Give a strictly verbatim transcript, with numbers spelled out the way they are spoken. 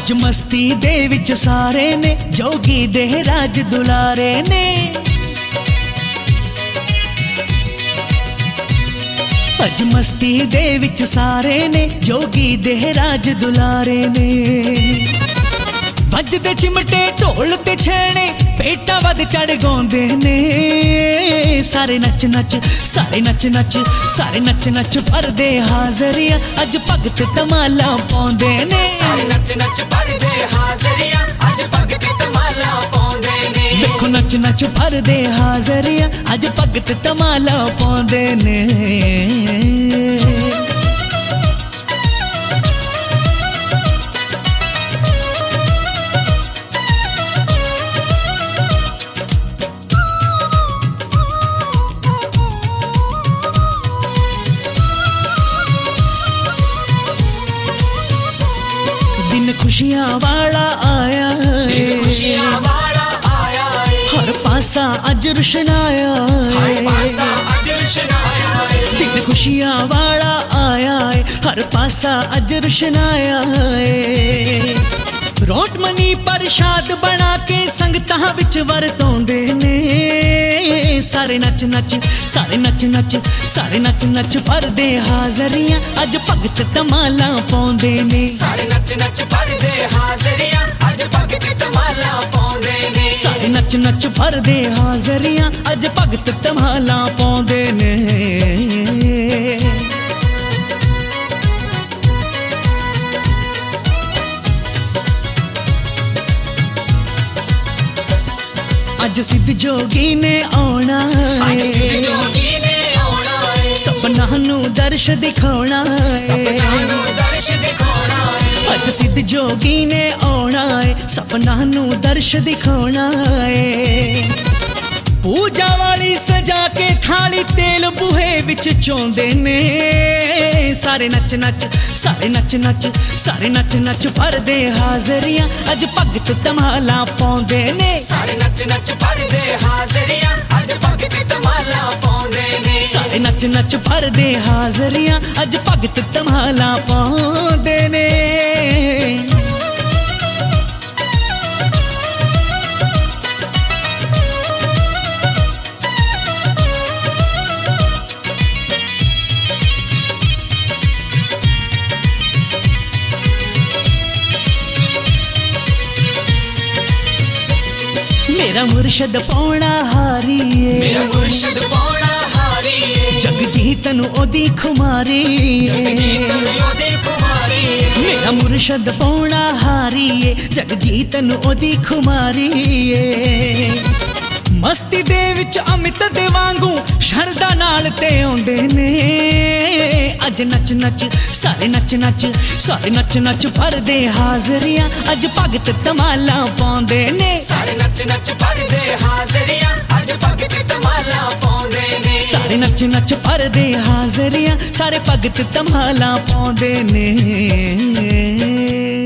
अज मस्ती दे विच सारे ने जोगी दे राज दुलारे ने। अज मस्ती दे विच सारे ने जोगी दे राज दुलारे ने। वजदे चिमटे ढोल ते छेने पेटा वध चढ़ गाउंदे ने। सारे नच नच सारे नच नच सारे नच नच भरदे हाजरिया अज भगत धमाला पाउंदे ने। सारे नच नच भरदे हाजरिया अज भगत धमाला पाउंदे ने। देखो नच नच भरदे हाजरिया अज भगत धमाला पाउंदे ने। दिन खुशियां वाला आया है, खुशियां वाला आया है। हर पासा अज रुशनाया हर है। पासा अज रुशनाया है। दिन खुशियां वाला आया है, हर पासा अज रुशनाया है। रोट मनी प्रसाद बना के संगतां विच वरतोंदे ने। सारे नच नच सारे नच नच सारे नच नच भरदे हाजरियां अज भगत धमाला पाउंदे ने। सारे नच नच भरदे हाजरिया अज भगत धमाला पाउंदे ने। सारे नच नच भरदे हाजरियां अज भगत धमाला पाउंदे ने। अज सिद्ध जोगी ने आउणा अज सिद्ध है, जोगी ने आउणा है। सपना नू दर्श दिखाउणा सपना है। नू दर्श दिखाउणा है। अज सिद्ध जोगी ने आउणा है, सपना नू दर्श दिखाउणा है। पूजा वाली सजा के थाली तेल बूहे विच चोंदे ने। सारे नच नच सारे नच नच सारे नच नच भरदे हाजरियां अज भगत धमाला पाउंदे ने। सारे नच नच भरदे हाजरिया अज भगत धमाला पाउंदे ने। सारे नच नच भरदे हाजरियां अज भगत धमाला पाउंदे ने। मेरा मुर्शद पौना हारी मेरा है, मुर्शद पौना हारी है। जग जीतन ओदी खुमारी है। जगजीत योदे कुमारी है। मेरा मुर्शद पौना हारी है, जग जीतन ओदी खुमारी है। मस्ती दे विच अमित दे वांगू शरदा नाल ते आउंदे ने। अज नच नच सारे नच नच सारे नच नच भरदे हाजरियां अज भगत धमाला पाउंदे ने। सारे नच नच भरदे हाजरिया अज भगत धमाला पाउंदे ने। सारे नच नच भरदे हाजरियां सारे भगत धमाला पाउंदे ने।